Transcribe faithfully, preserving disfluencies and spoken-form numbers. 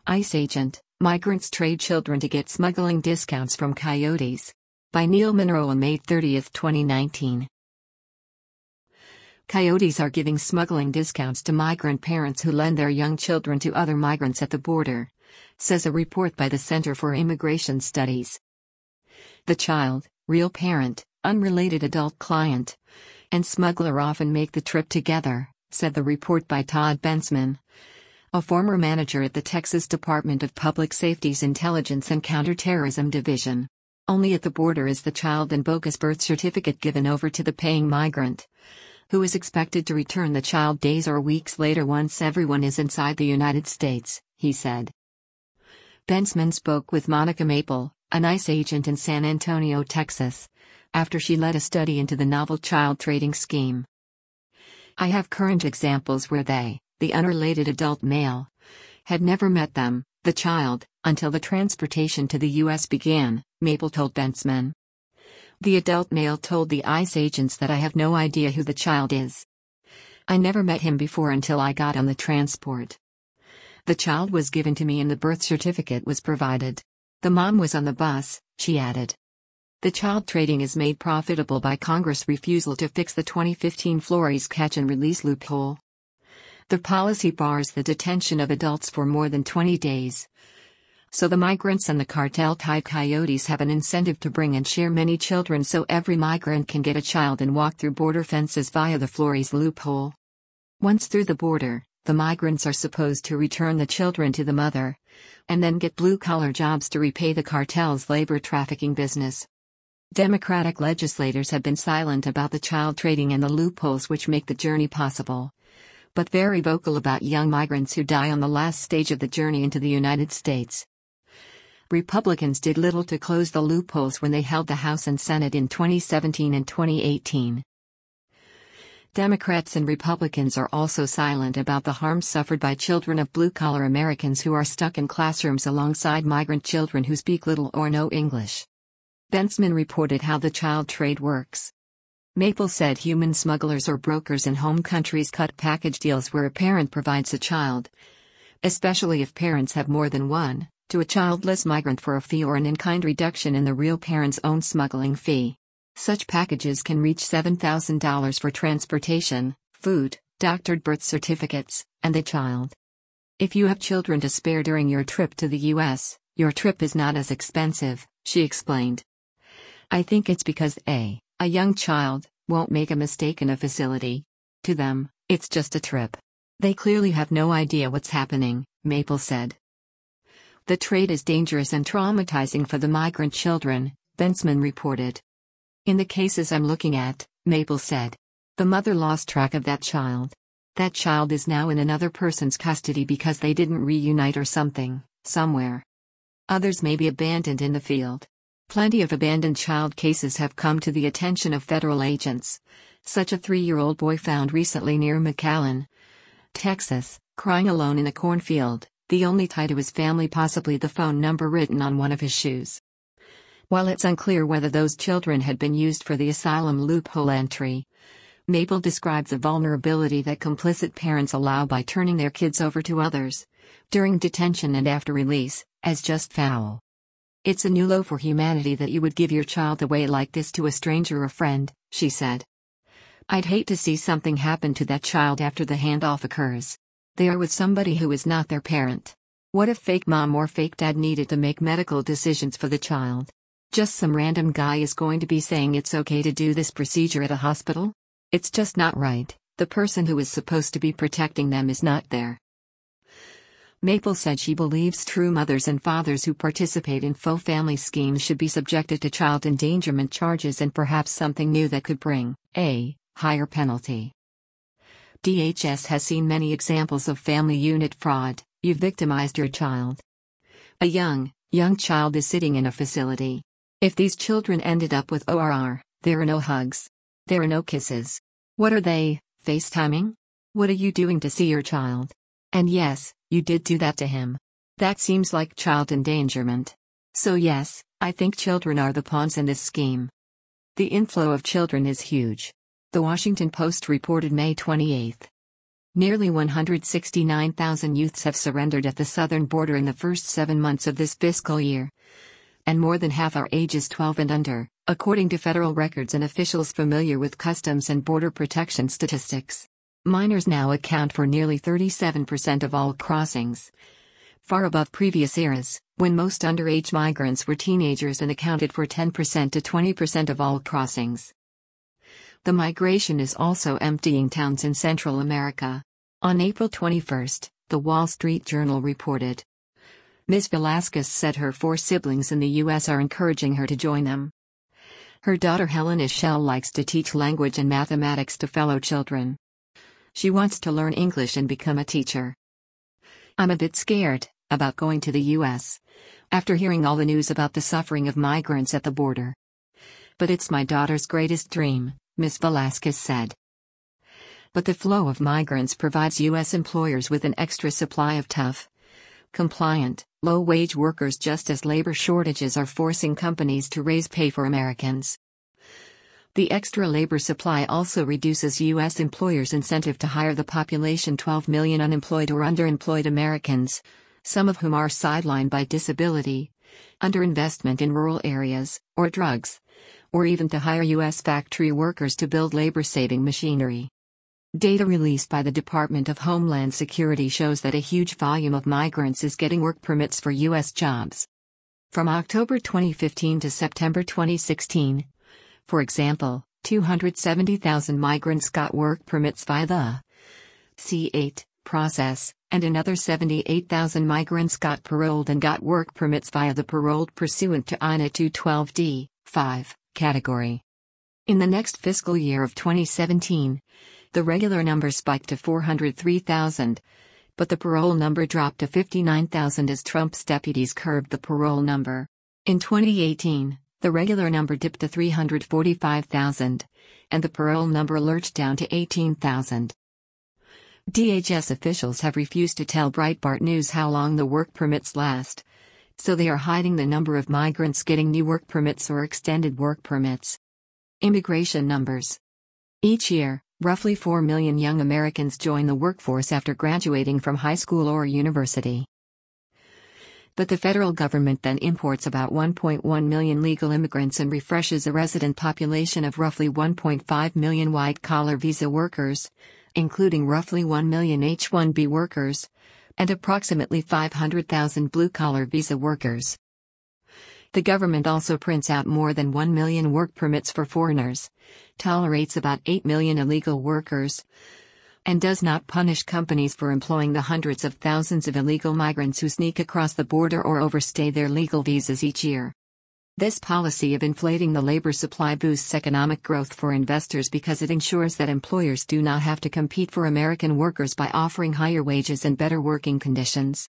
ICE agent, migrants trade children to get smuggling discounts from coyotes. By Neil Monroe on May thirtieth, twenty nineteen. Coyotes are giving smuggling discounts to migrant parents who lend their young children to other migrants at the border, says a report by the Center for Immigration Studies. The child, real parent, unrelated adult client, and smuggler often make the trip together, said the report by Todd Bensman, a former manager at the Texas Department of Public Safety's Intelligence and Counterterrorism Division. Only at the border is the child and bogus birth certificate given over to the paying migrant, who is expected to return the child days or weeks later once everyone is inside the United States, he said. Bensman spoke with Monica Maple, an ICE agent in San Antonio, Texas, after she led a study into the novel child trading scheme. I have current examples where they, the unrelated adult male, had never met them, the child, until the transportation to the U S began, Maple told Bensman. The adult male told the ICE agents that I have no idea who the child is. I never met him before until I got on the transport. The child was given to me and the birth certificate was provided. The mom was on the bus, she added. The child trading is made profitable by Congress' refusal to fix the twenty fifteen Flores catch and release loophole. The policy bars the detention of adults for more than twenty days. So the migrants and the cartel-tied coyotes have an incentive to bring and share many children so every migrant can get a child and walk through border fences via the Flores loophole. Once through the border, the migrants are supposed to return the children to the mother, and then get blue-collar jobs to repay the cartel's labor trafficking business. Democratic legislators have been silent about the child trading and the loopholes which make the journey possible, but very vocal about young migrants who die on the last stage of the journey into the United States. Republicans did little to close the loopholes when they held the House and Senate in twenty seventeen and twenty eighteen. Democrats and Republicans are also silent about the harm suffered by children of blue-collar Americans who are stuck in classrooms alongside migrant children who speak little or no English. Bensman reported how the child trade works. Maple said human smugglers or brokers in home countries cut package deals where a parent provides a child, especially if parents have more than one, to a childless migrant for a fee or an in-kind reduction in the real parent's own smuggling fee. Such packages can reach seven thousand dollars for transportation, food, doctored birth certificates, and the child. If you have children to spare during your trip to the U S, your trip is not as expensive, she explained. I think it's because A, a young child, won't make a mistake in a facility. To them, it's just a trip. They clearly have no idea what's happening, Maple said. The trade is dangerous and traumatizing for the migrant children, Bensman reported. In the cases I'm looking at, Maple said, the mother lost track of that child. That child is now in another person's custody because they didn't reunite or something, somewhere. Others may be abandoned in the field. Plenty of abandoned child cases have come to the attention of federal agents. Such a three-year-old boy found recently near McAllen, Texas, crying alone in a cornfield, the only tie to his family possibly the phone number written on one of his shoes. While it's unclear whether those children had been used for the asylum loophole entry, Maple describes the vulnerability that complicit parents allow by turning their kids over to others, during detention and after release, as just foul. It's a new low for humanity that you would give your child away like this to a stranger or friend, she said. I'd hate to see something happen to that child after the handoff occurs. They are with somebody who is not their parent. What if fake mom or fake dad needed to make medical decisions for the child? Just some random guy is going to be saying it's okay to do this procedure at a hospital? It's just not right. The person who is supposed to be protecting them is not there. Maple said she believes true mothers and fathers who participate in faux family schemes should be subjected to child endangerment charges and perhaps something new that could bring a higher penalty. D H S has seen many examples of family unit fraud. You victimized your child. A young, young child is sitting in a facility. If these children ended up with O R R, there are no hugs. There are no kisses. What are they, FaceTiming? What are you doing to see your child? And yes, you did do that to him. That seems like child endangerment. So yes, I think children are the pawns in this scheme. The inflow of children is huge. The Washington Post reported May twenty-eighth. Nearly one hundred sixty-nine thousand youths have surrendered at the southern border in the first seven months of this fiscal year. And more than half are ages twelve and under, according to federal records and officials familiar with Customs and Border Protection statistics. Minors now account for nearly thirty-seven percent of all crossings, far above previous eras, when most underage migrants were teenagers and accounted for ten percent to twenty percent of all crossings. The migration is also emptying towns in Central America. On April twenty-first, The Wall Street Journal reported, Miz Velasquez said her four siblings in the U S are encouraging her to join them. Her daughter Helen Ischel likes to teach language and mathematics to fellow children. She wants to learn English and become a teacher. I'm a bit scared about going to the U S after hearing all the news about the suffering of migrants at the border. But it's my daughter's greatest dream, Miz Velasquez said. But the flow of migrants provides U S employers with an extra supply of tough, compliant, low-wage workers, just as labor shortages are forcing companies to raise pay for Americans. The extra labor supply also reduces U S employers' incentive to hire the population twelve million unemployed or underemployed Americans, some of whom are sidelined by disability, underinvestment in rural areas, or drugs, or even to hire U S factory workers to build labor-saving machinery. Data released by the Department of Homeland Security shows that a huge volume of migrants is getting work permits for U S jobs. From October twenty fifteen to September twenty sixteen, for example, two hundred seventy thousand migrants got work permits via the C eight process, and another seventy-eight thousand migrants got paroled and got work permits via the paroled pursuant to I N A two twelve D five category. In the next fiscal year of twenty seventeen, the regular number spiked to four hundred three thousand, but the parole number dropped to fifty-nine thousand as Trump's deputies curbed the parole number. In twenty eighteen, the regular number dipped to three hundred forty-five thousand, and the parole number lurched down to eighteen thousand. D H S officials have refused to tell Breitbart News how long the work permits last, so they are hiding the number of migrants getting new work permits or extended work permits. Immigration numbers. Each year, roughly four million young Americans join the workforce after graduating from high school or university. But the federal government then imports about one point one million legal immigrants and refreshes a resident population of roughly one point five million white-collar visa workers, including roughly one million H one B workers, and approximately five hundred thousand blue-collar visa workers. The government also prints out more than one million work permits for foreigners, tolerates about eight million illegal workers, and does not punish companies for employing the hundreds of thousands of illegal migrants who sneak across the border or overstay their legal visas each year. This policy of inflating the labor supply boosts economic growth for investors because it ensures that employers do not have to compete for American workers by offering higher wages and better working conditions.